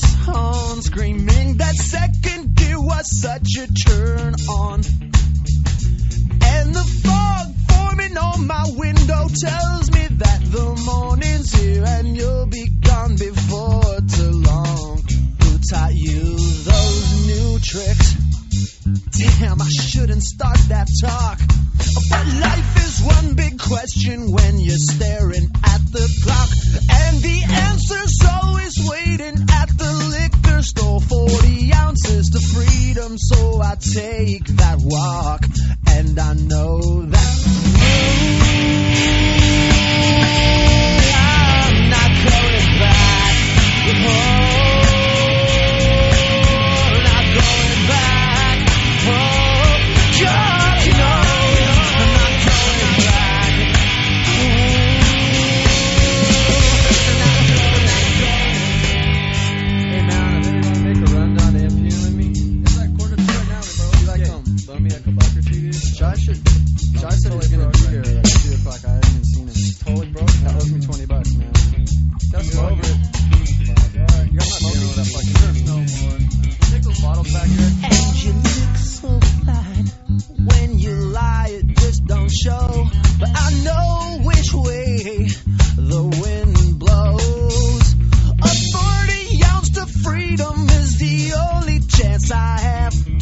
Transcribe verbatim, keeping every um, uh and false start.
horn, screaming that second gear was such a turn on. And the fog forming on my window tells me that the morning's here and you'll be gone before too long. Who taught you those new tricks? Damn, I shouldn't start that talk. But life is one big question when you're staring at the clock. And the answer's always waiting at the liquor store. Forty ounces to freedom, so I take that walk. And I know that I'm not going back. Oh, not going back. Oh, God, you know. Josh should. Josh said he's gonna be here at like two o'clock. I haven't even seen him. Totally broke. That owes me twenty bucks, man. That's over it. Alright, you got my smoking with that fucking turf no more. Take those bottles back here. And you look so fine. When you lie, it just don't show. But I know which way the wind blows. A forty ounce to freedom is the only chance I have.